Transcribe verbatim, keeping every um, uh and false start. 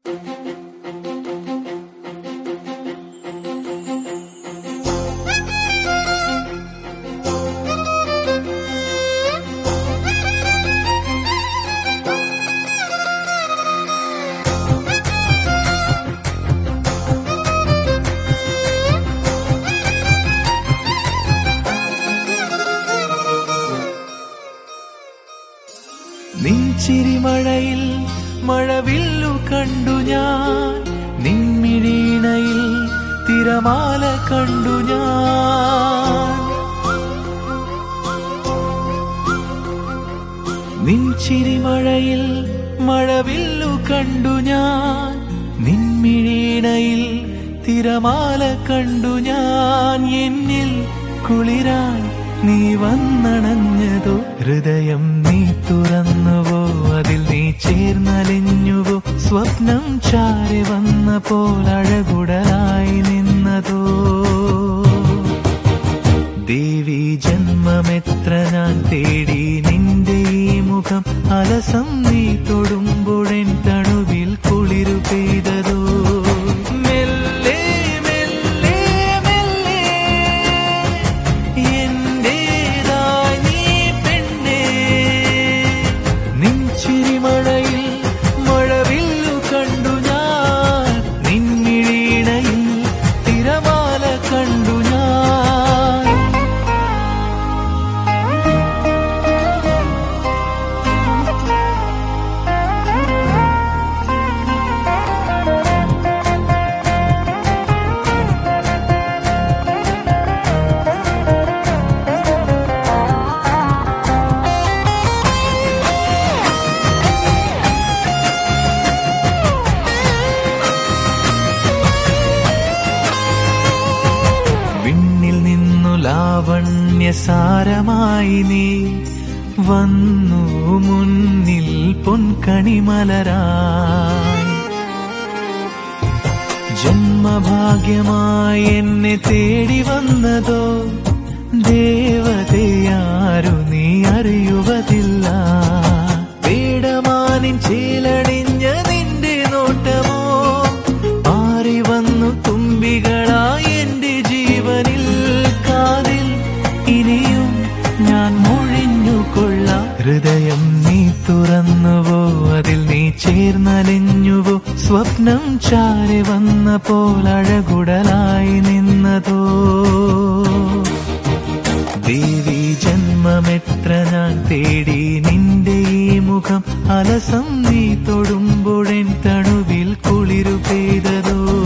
നിൻചിരിമഴയിൽ മഴവില്ലു കണ്ടു ഞാൻ, നിൻമിഴീണയിൽ തിരമാല കണ്ടു ഞാൻ. നിൻചിരിമഴയിൽ മഴവില്ലു കണ്ടു ഞാൻ, നിൻമിഴീണയിൽ തിരമാല കണ്ടു ഞാൻ. എന്നിൽ കുളിരാൻ നീ വന്നണഞ്ഞതോ, ഹൃദയം നീ തുറന്നുവോ, അതിൽ നീ ചേർന്നലിഞ്ഞുവോ, സ്വപ്നം ചാരി വന്ന പോലഴകുടലായി നിന്നതോ. ദേവി ജന്മമെത്ര ഞാൻ തേടി നിന്റെ ഈ മുഖം, അലസം നീ തൊടുമ്പോഴെൻ തണുവിൽ കുളിരു പെയ്തതോ. മെല്ലെ മെല്ലെ മെല്ലെ എന്റേതായി നീ പെണ്ണേ, നിൻ ചിരിമഴയിൽ മഴവില്ലു കണ്ടു ഞാൻ, നിൻമിഴീണയിൽ തിരമാല കണ്ടു ഞാൻ. വിണ്ണിൽ നിന്നു ലാവണ്യസാരമായി നീ വന്നു മുന്നിൽ പൊൻകണിമലരായി. ജന്മഭാഗ്യമായി എന്നെ തേടി വന്നതോ, ദേവതയാരു നീ അറിയുവതില്ല. വേടമാനിൻ ചേലണിഞ്ഞ നിന്റെ നോട്ടമോ, പാറി വന്നു തുമ്പികളായി എന്റെ ജീവനിൽ. കാതിൽ ഇനിയും ഞാൻ മൊഴിഞ്ഞു കൊള്ളാം, ഹൃദയം നീ തുറന്നുവോ, അതിൽ നീ ചേർന്നലിഞ്ഞുവോ, സ്വപ്നം ചാരി വന്ന പോലഴകുടലായി നിന്നതോ. ദേവി ജന്മമെത്ര ഞാൻ തേടി നിന്റെ ഈ മുഖം, അലസം നീ തൊടുമ്പോഴെൻ തണുവിൽ കുളിരു പെയ്തതോ.